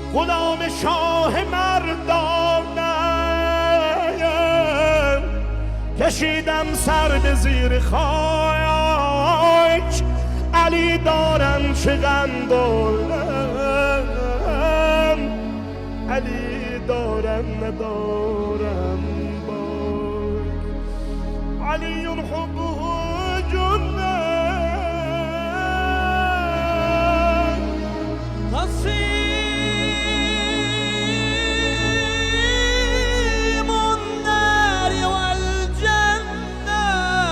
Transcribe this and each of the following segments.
غلام شاه مردانم کشیدم سر به زیر خاک علی دارم چه غم دارم علی دارم ندارم باک علی حبه جنه قصيم النار والجنة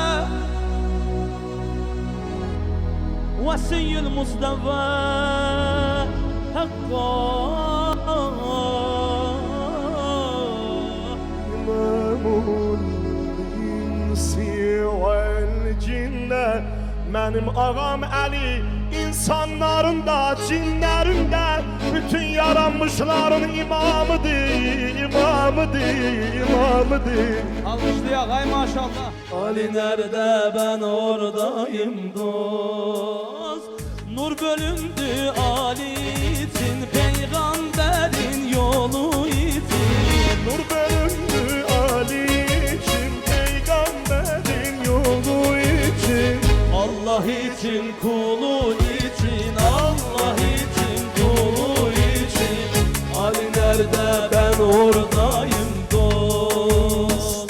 وصي المصطفى حقا إمام الإنس والجنة benim ağam Ali insanların da cinlerin de bütün yaranmışların imamıdır, imamıdır. Alkışlayak ay maşallah. Ali nerede ben oradayım dost. Nur bölündü Ali için peygamberin yolu için. Nur bölündü Ali için peygamberin yolu için. Allah için kulu için, Allah için kulu için. Ali nerede ben oradayım dost.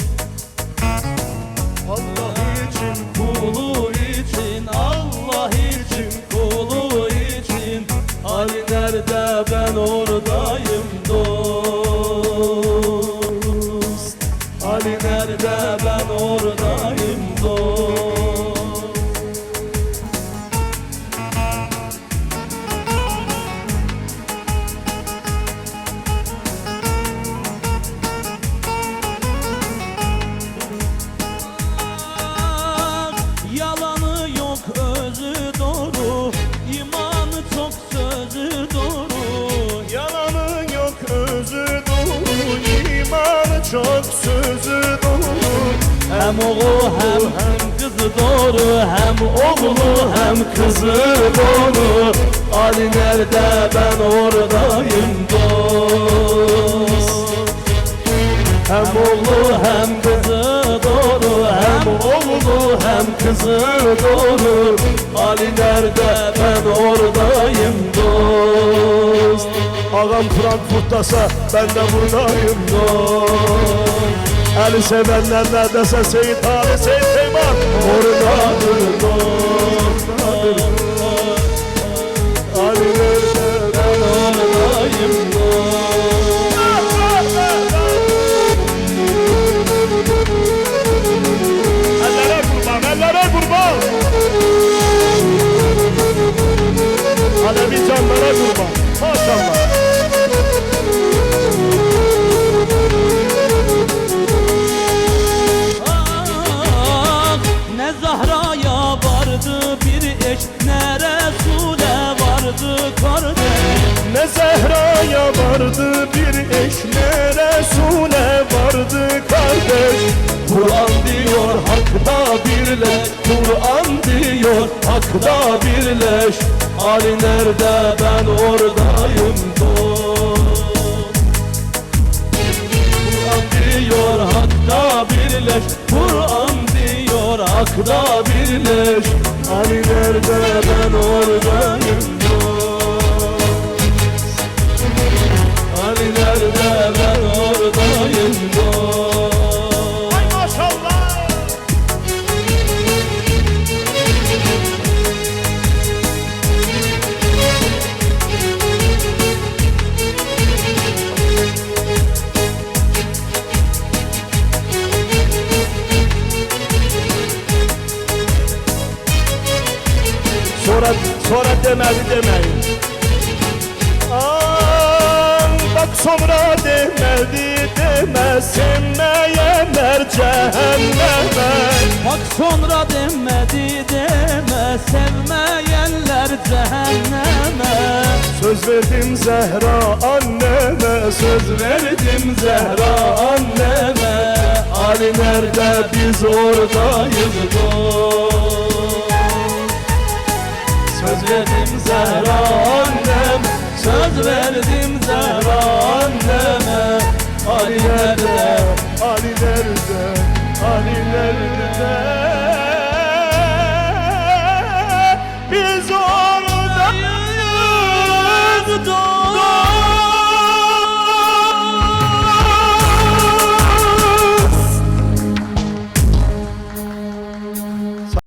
Allah için Kulu için, Allah için kulu için. Ali nerede ben oradayım dost. Ali nerede ben oradayım dost. çok sözü dolu. Hem oğlu hem kızı doğru. Hem oğlu hem kızı doğru. Ali nerede ben oradayım dost. Hem oğlu hem kızı doğru. Hem oğlu hem kızı doğru. Ali nerede ben oradayım dost. Ağam Frankfurt'tasa ben de buradayım dost. Ali sevenler neredeyse Seyit Ali Seyit Seyman oradadır dost. Ali nerede ben oradayım dost. Ellere kurban, ellere kurban. Alevi canlara kurban. Maşallah. Ne Zahra'ya vardı bir eş, ne Resul'e vardı kardeş. Ne Zehra'ya vardı bir eş, ne Resul'e vardı kardeş. Kur'an diyor hakta birleş, Kur'an diyor hakta birleş. Ali nerede ben oradayım dost. Kur'an diyor hakta birleş, Kur'an diyor hakta birleş. Ali nerede ben oradayım dost. Ali nerede ben oradayım dost. Ay maşallah. Sonra demedi demeyin. Bak sonra demedi deme, sevmeyenler cehenneme. Bak sonra demedi deme, sevmeyenler cehenneme. Söz verdim Zehra anneme, söz verdim Zehra anneme. Ali nerede biz oradayız dost. Söz verdim Zehra annem, söz verdim Zehra anneme. Ali nerede? Ali nerede? Ali nerede?